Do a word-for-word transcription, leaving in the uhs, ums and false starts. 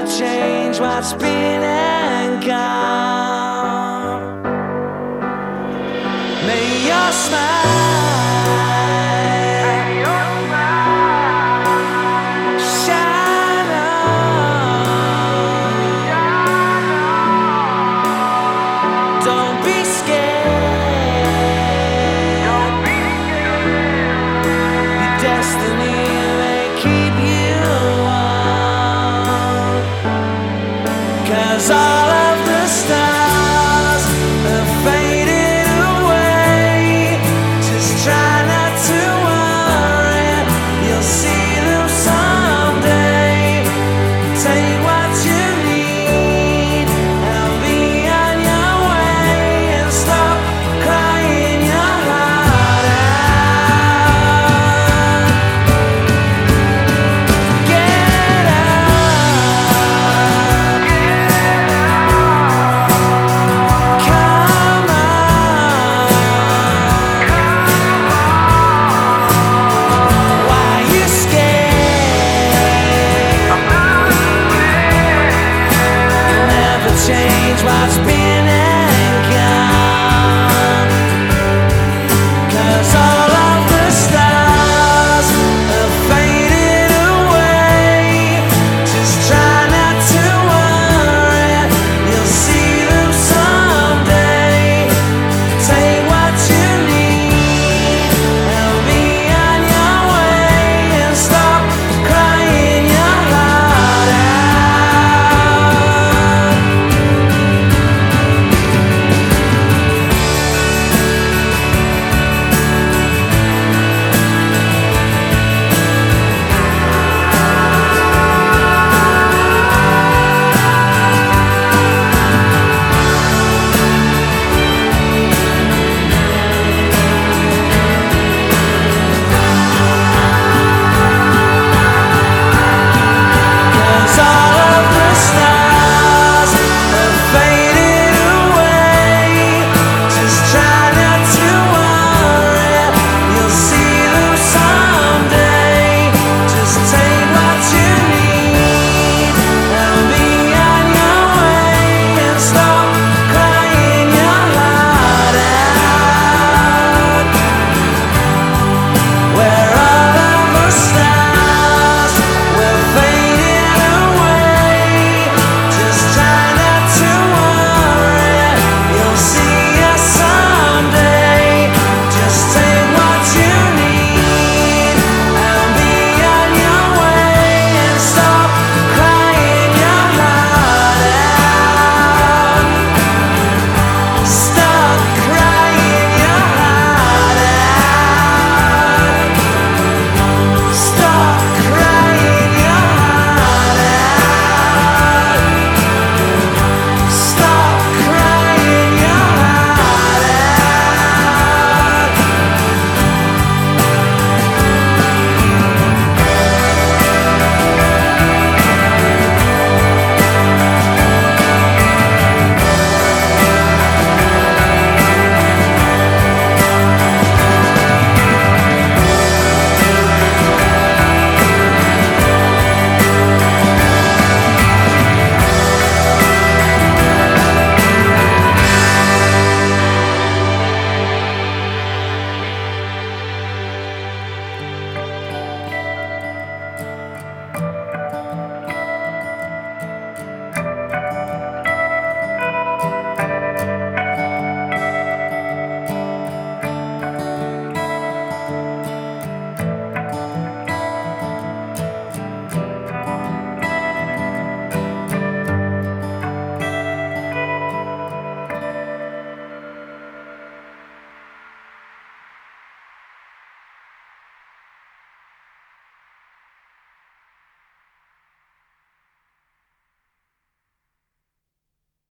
change what's been and gone. May your smile shine on. Don't be scared. Your destiny may keep you warm, 'cause all of the stars have faded away. Just try not to worry, you'll see them someday. Take what you need and be on your way, and stop crying your heart out. Get up, come on. Why you scared? Never change what's been